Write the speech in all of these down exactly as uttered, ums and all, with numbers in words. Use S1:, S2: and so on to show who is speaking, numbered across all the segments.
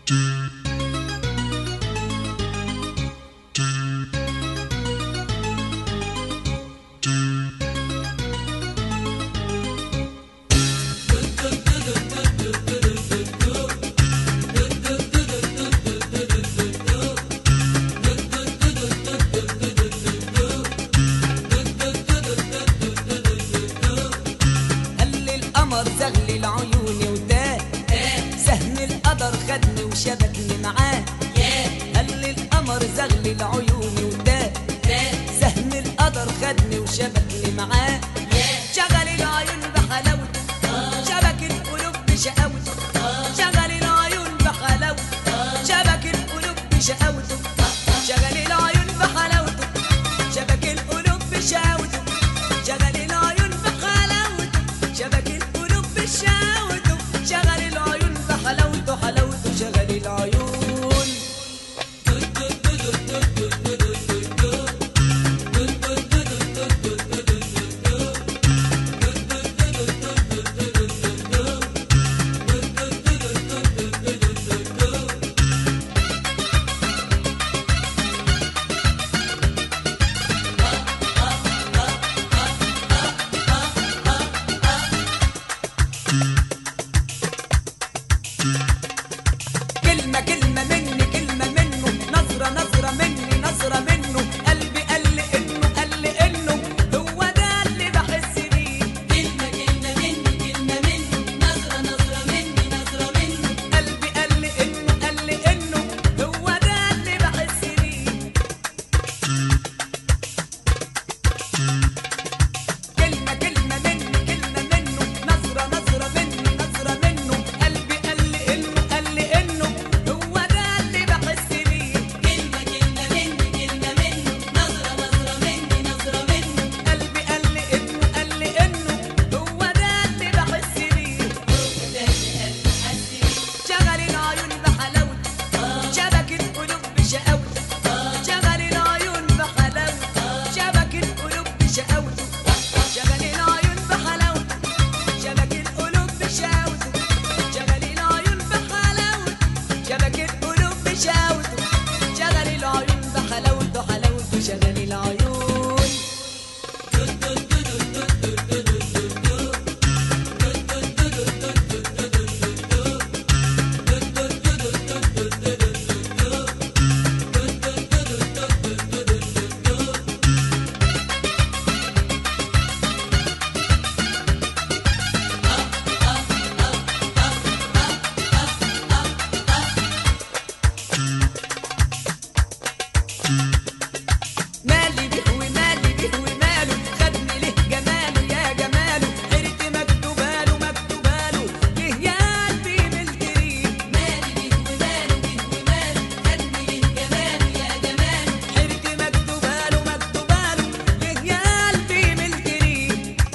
S1: زغلل عيوني وتاه سهم القدر خدني وشبكني معاه. قال لي القمر زغلل عيوني وتاه سهم القدر خدني وشبكني معاه. شغل العيون بحلاوته شبك القلوب بشقاوته. شغل العيون بحلاوته شبك القلوب بشقاوته. شغل العيون بحلاوته شبك القلوب بشقاوته. شغل العيون بحلاوته شبك القلوب بشقاوته. شغل العيون بحلاوته حلاوته. شغل العيون كلمة كلمة مني كلمة منه. نظرة نظرة مني نظرة منه. قلبي قال لي إنه قال لي إنه هو ده اللي بحس بيه.
S2: كلمة كلمة مني كلمة منه. نظرة نظرة مني نظرة منه.
S1: قلبي قال لي إنه قال لي إنه هو ده اللي بحس بيه. كلمة كلمة مني كلمة منه. نظرة نظرة مني نظرة منه. قلبي قال لي إنه قال لي إنه هو ده اللي بحس بيه.
S2: كلمة كلمة مني كلمة منه. نظرة نظرة مني نظرة منه.
S1: قلبي قال لي إنه قال لي إنه هو ده اللي بحس بيه.
S2: ده اللي قلبي حس بيه.
S1: شغل العيون بحلاوته شبك القلوب بشقاوته. شغل العيون بحلاوته شبك القلوب بشقاوته. شغل العيون بحلاوته شبك القلوب بشقاوته. شغل العيون بحلاوته شبك القلوب بشقاوته. شغل العيون بحلاوته حلاوته. شغل العيون مالي بيه ومالي بيه وماله. خدني ليه جماله يا جماله. حيرتي مكتوباله مكتوباله. ليه يا قلبي ملت ريه.
S2: مالي بيه وماله بيه وماله. خدني ليه جماله يا جماله.
S1: حيرتي مكتوباله مكتوباله. ليه يا قلبي ملت ريه.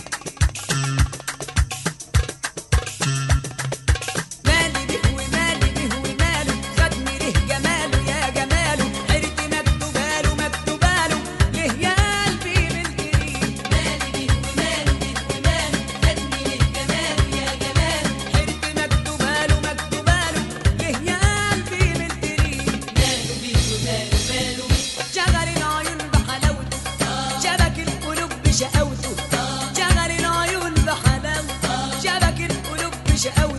S1: مالي بيه ومالي بيه وماله. خدني ليه جماله يا جماله. حيرتي مكتوباله مكتوباله. ليه يا قلبي ملت ريه.
S2: مالي بيه وماله بيه وماله. خدني ليه جماله يا جماله.
S1: حيرتي مكتوباله مكتوباله. ليه يا قلبي ملت ريه.
S2: ماله بيه وماله ماله بيه.
S1: شغل العيون بحلاوته شبك القلوب بشقاوته. شغل العيون بحلاوته شبك القلوب بشقاوته.